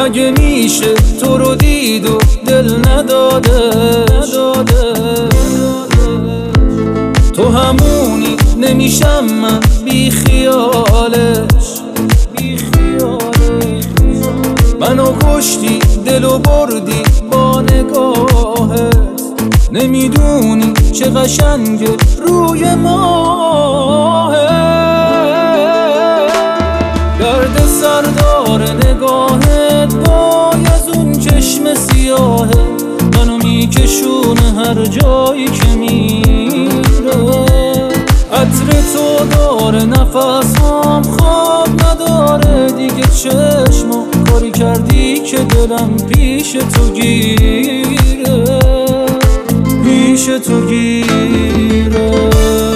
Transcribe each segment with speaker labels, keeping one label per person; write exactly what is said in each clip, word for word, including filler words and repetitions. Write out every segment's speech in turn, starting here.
Speaker 1: مگه میشه تو رو دید و دل نداده تو همونی نمیشم من بی خیالش منو کشتی دلو بردی با نگاهت نمیدونی چه قشنگه روی ماهه گرد سردار نگاهت وای از اون چشم سیاهه منو میکشونه هر جایی که میره عطر تو داره نفسام خواب نداره دیگه چشما کاری کردی که دلم پیش تو گیره پیش تو گیره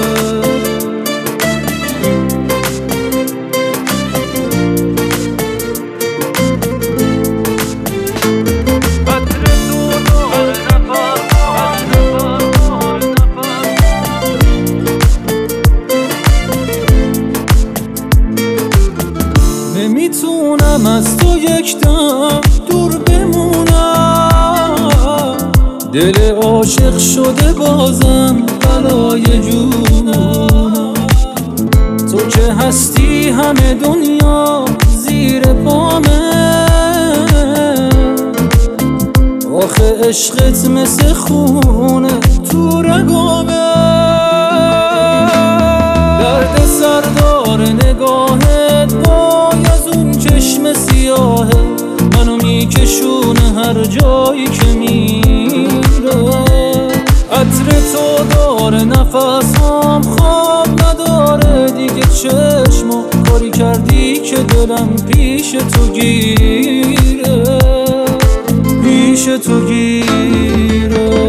Speaker 1: نمیتونم از تو یک دم دور بمونم دل عاشق شده بازم بلای جونم تو که هستی همه دنیا زیر پامه آخه عشقت مثل خونه تو رگامه درد سردار نگاهت وای از اون چشم سیاهه منو میکشونه هر جایی که میره عطر تو داره نفسام خواب نداره دیگه چشما کاری کردی که دلم پیش تو گیره پیش تو گیره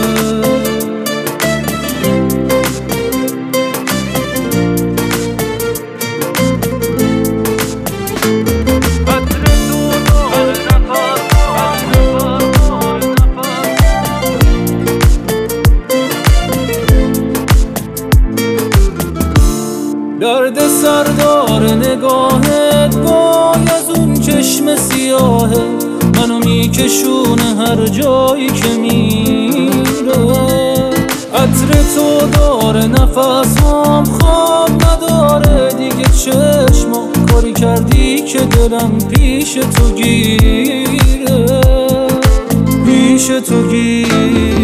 Speaker 1: درد سردار نگاهت وای از اون چشم سیاهه منو میکشونه هر جایی که میره عطر تو داره نفسام خواب نداره دیگه چشما کاری کردی که دلم پیش تو گیره پیش تو گیره